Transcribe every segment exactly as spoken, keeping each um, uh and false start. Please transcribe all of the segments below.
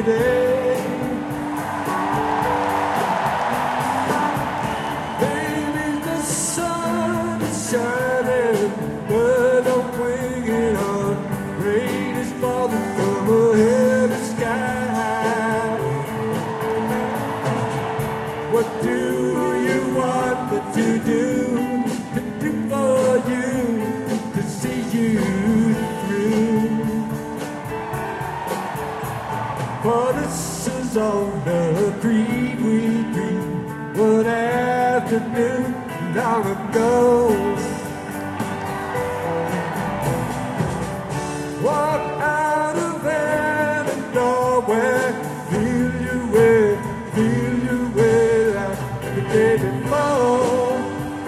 day. Baby, the sun is shining, but I'm waiting on rain is falling from a heavy sky. What do you want me to do, to do for you, to see you through? For this is all the dream we dreamed one afternoon long ago. Walk out of any doorway, feel your way, feel your way like the day before.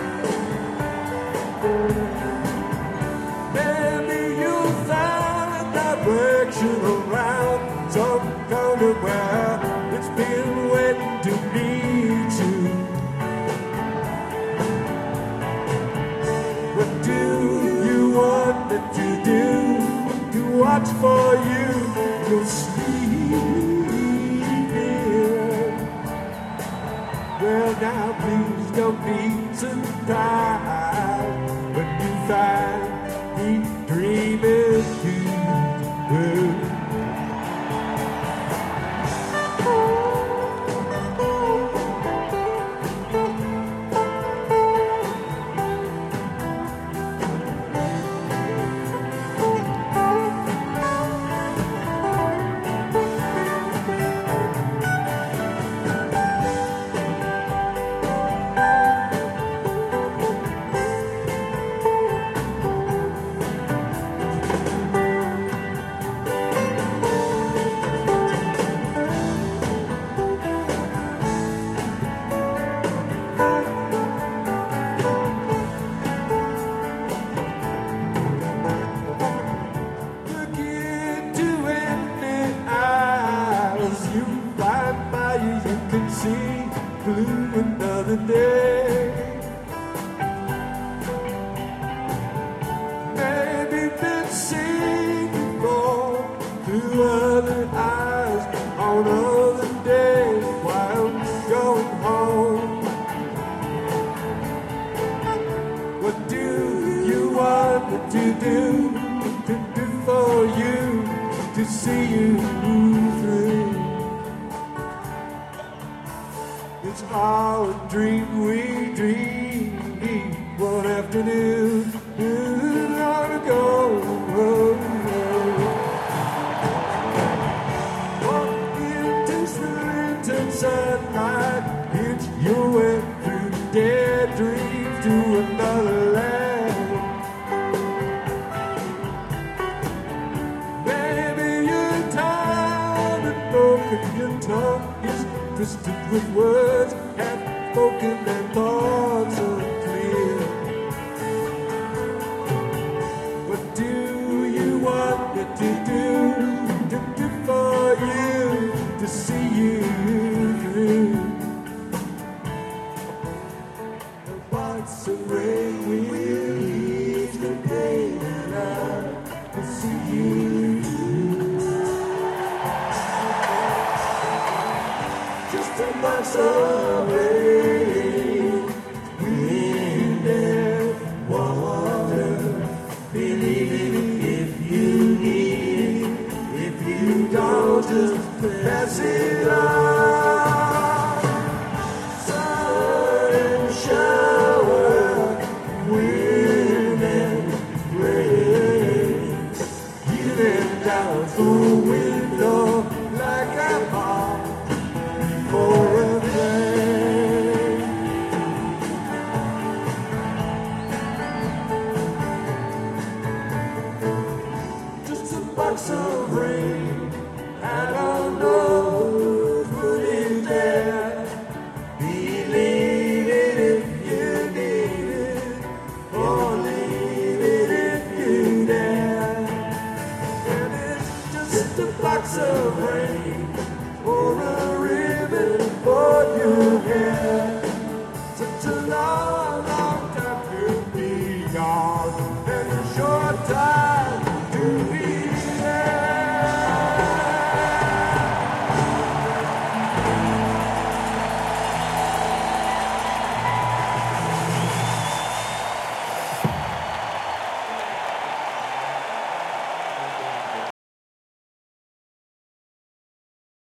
Maybe you'll find direction around some kind of where it's been waiting to meet you. What do you want me to do, to watch for you, you'll sleep in? Well now please don't be surprised when you find me dreaming too. See blue another day. Maybe been seen before through other eyes on other days while going home. What do you want me to do, to do for you, to see you through? It's all a dream we dreamed one afternoon long ago. Walk into the sunlight, it's your way through dead dreams to another land. Maybe you're tired and broken, your tongue is twisted with words, half spoken and thoughts.